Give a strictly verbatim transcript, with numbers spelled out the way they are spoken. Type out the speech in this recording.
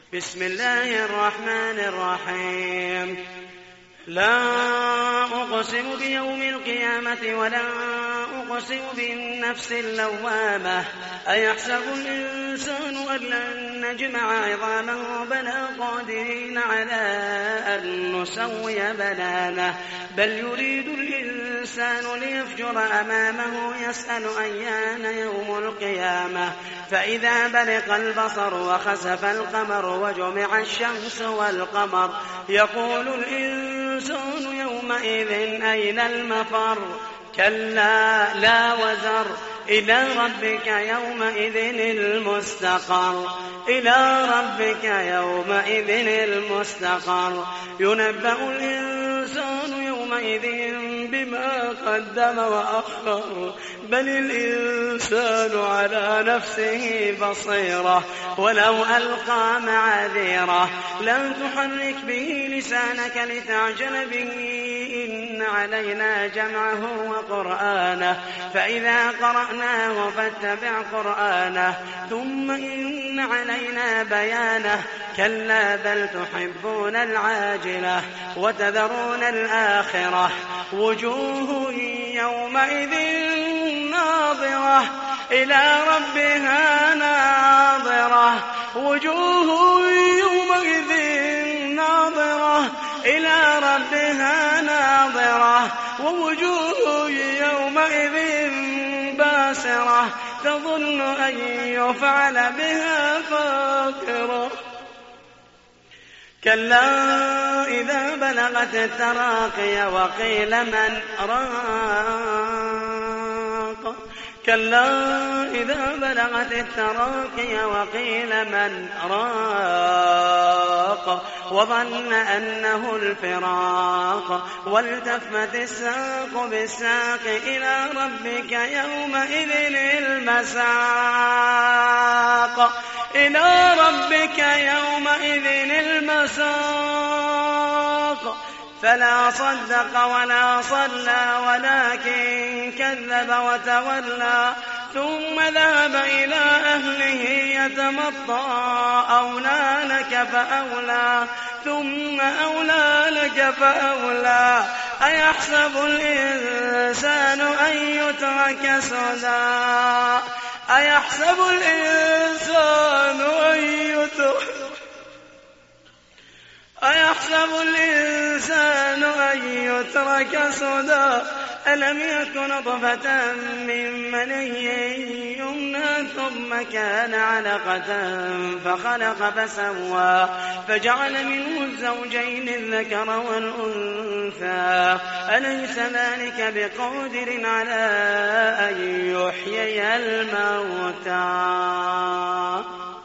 بسم الله الرحمن الرحيم. لا أقسم بيوم القيامة ولا أقسم بالنفس اللوامة أيحسب الإنسان أن لن نجمع عظامه بلى قادرين على أن نسوي بنانه بل يريد الإنسان ليفجر أمامه يسأل أيان يوم القيامة فإذا برق البصر وخسف القمر وجمع الشمس والقمر يقول الإنسان يومئذ أين المفر كلا لا وزر إلى ربك يومئذ المستقر إلى ربك يومئذ المستقر ينبأ الإنسان يومئذ بما قدم وأخر بل الإنسان على نفسه بصيرة ولو ألقى معاذيره لا تحرك به لسانك لتعجل به إن علينا جمعه وقرآنه فإذا قرأناه فاتبع قرآنه ثم إن علينا بيانه كلا بل تحبون العاجلة وتذرون الآخرة وجوه يومئذ ناظرة إلى ربها ناظرة وجوه يومئذ ناظرة إلى ربها ناظرة ووجوه يومئذ باسرة تظن أن يفعل بها فاقرة كلا إذا بلغت التراقي وقيل من راق كلا إذا بلغت التراقي وقيل من راق وظن أنه الفراق والتفت الساق بالساق إلى ربك يومئذ المساق إلى ربك يومئذ المساق فلا صدق ولا صلى ولكن كذب وتولى ثم ذهب إلى أهله يتمطى أولى لك فأولى ثم أولى لك فأولى أيحسب الإنسان أن يترك سدى أيحسب الإنسان أن يترك أيحسب الإنسان أن يترك سدى ألم يكن نطفة من مني يمنى ثم كان علقة فخلق فسوى فجعل منه الزوجين الذكر والأنثى أليس ذلك بقادر على أن يحيي الموتى